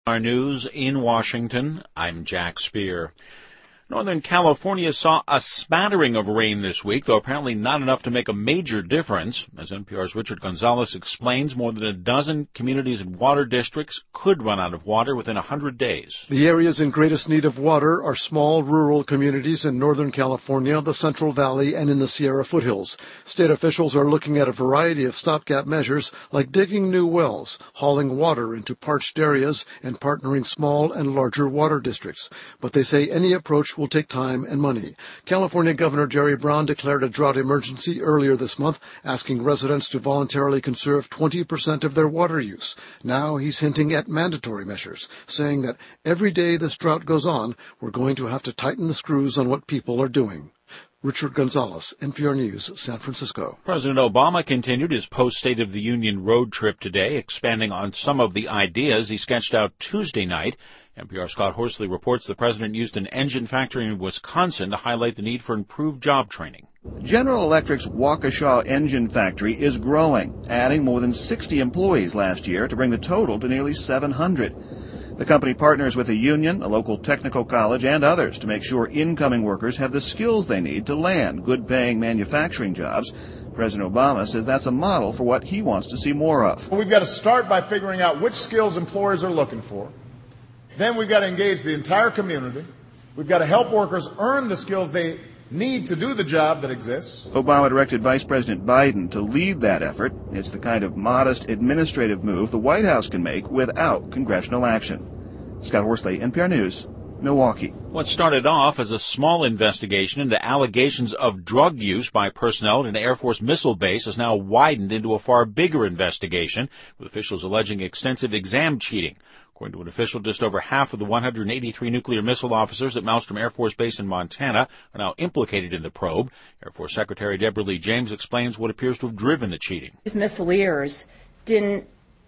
Our news in Washington, I'm Jack Speer. Northern California saw a spattering of rain this week, though apparently not enough to make a major difference. As NPR's Richard Gonzalez explains, more than a dozen communities and water districts could run out of water within 100 days. The areas in greatest need of water are small rural communities in Northern California, the Central Valley, and in the Sierra foothills. State officials are looking at a variety of stopgap measures like digging new wells, hauling water into parched areas, and partnering small and larger water districts. But they say any approach will take time and money. California Governor Jerry Brown declared a drought emergency earlier this month, asking residents to voluntarily conserve 20% of their water use. Now he's hinting at mandatory measures, saying that every day this drought goes on, we're going to have to tighten the screws on what people are doing. Richard Gonzalez, NPR News, San Francisco. President Obama continued his post-State of the Union road trip today, expanding on some of the ideas he sketched out Tuesday night. NPR's Scott Horsley reports the president used an engine factory in Wisconsin to highlight the need for improved job training. General Electric's Waukesha engine factory is growing, adding more than 60 employees last year to bring the total to nearly 700. The company partners with a union, a local technical college, and others to make sure incoming workers have the skills they need to land good-paying manufacturing jobs. President Obama says that's a model for what he wants to see more of. We've got to start by figuring out which skills employers are looking for. Then we've got to engage the entire community. We've got to help workers earn the skills they need to do the job that exists. Obama directed Vice President Biden to lead that effort. It's the kind of modest administrative move the White House can make without congressional action. Scott Horsley, NPR News, Milwaukee. What started off as a small investigation into allegations of drug use by personnel at an Air Force missile base has now widened into a far bigger investigation, with officials alleging extensive exam cheating. According to an official, just over half of the 183 nuclear missile officers at Malmstrom Air Force Base in Montana are now implicated in the probe. Air Force Secretary Deborah Lee James explains what appears to have driven the cheating. These missileers didn't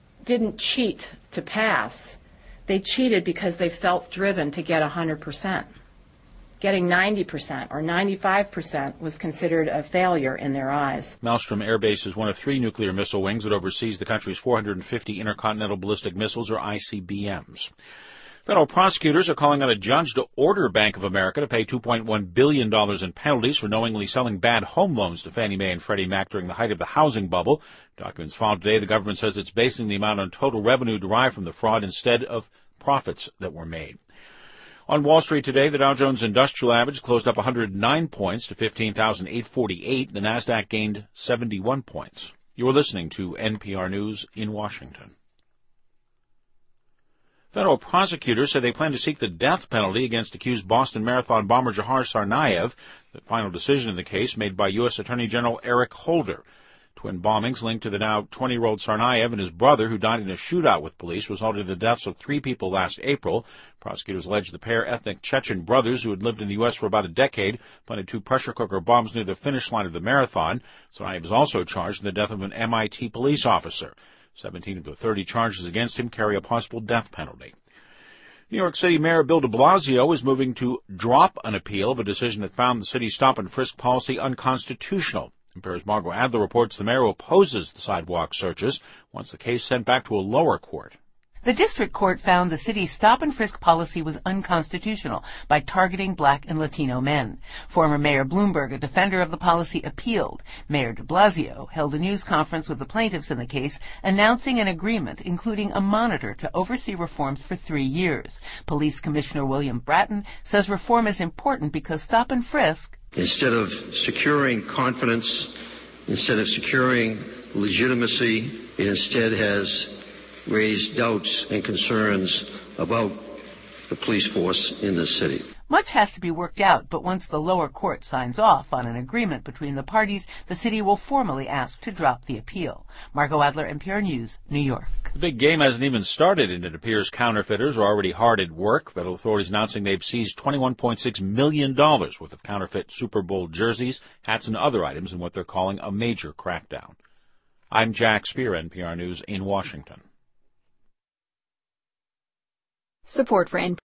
cheat to pass. They cheated because they felt driven to get 100%. Getting 90% or 95% was considered a failure in their eyes. Malmstrom Air Base is one of 3 nuclear missile wings that oversees the country's 450 intercontinental ballistic missiles, or ICBMs. Federal prosecutors are calling on a judge to order Bank of America to pay $2.1 billion in penalties for knowingly selling bad home loans to Fannie Mae and Freddie Mac during the height of the housing bubble. Documents filed today, the government says it's basing the amount on total revenue derived from the fraud instead of profits that were made. On Wall Street today, the Dow Jones Industrial Average closed up 109 points to 15,848. The Nasdaq gained 71 points. You are listening to NPR News in Washington. Federal prosecutors say they plan to seek the death penalty against accused Boston Marathon bomber Jahar Tsarnaev. The final decision in the case made by U.S. Attorney General Eric Holder. Twin bombings linked to the now 20-year-old Tsarnaev and his brother, who died in a shootout with police, resulted in the deaths of 3 people last April. Prosecutors allege the pair, ethnic Chechen brothers who had lived in the U.S. for about a decade, planted 2 pressure cooker bombs near the finish line of the marathon. Tsarnaev is also charged in the death of an MIT police officer. 17 of the 30 charges against him carry a possible death penalty. New York City Mayor Bill de Blasio is moving to drop an appeal of a decision that found the city's stop-and-frisk policy unconstitutional. NPR's Margot Adler reports the mayor opposes the sidewalk searches wants the case sent back to a lower court. The district court found the city's stop-and-frisk policy was unconstitutional by targeting black and Latino men. Former Mayor Bloomberg, a defender of the policy, appealed. Mayor de Blasio held a news conference with the plaintiffs in the case, announcing an agreement including a monitor to oversee reforms for 3 years. Police Commissioner William Bratton says reform is important because stop-and-frisk, instead of securing confidence, instead of securing legitimacy, it instead has raised doubts and concerns about the police force in this city. Much has to be worked out, but once the lower court signs off on an agreement between the parties, the city will formally ask to drop the appeal. Margot Adler, NPR News, New York. The big game hasn't even started, and it appears counterfeiters are already hard at work. Federal authorities announcing they've seized $21.6 million worth of counterfeit Super Bowl jerseys, hats, and other items in what they're calling a major crackdown. I'm Jack Speer, NPR News in Washington. Support for NPR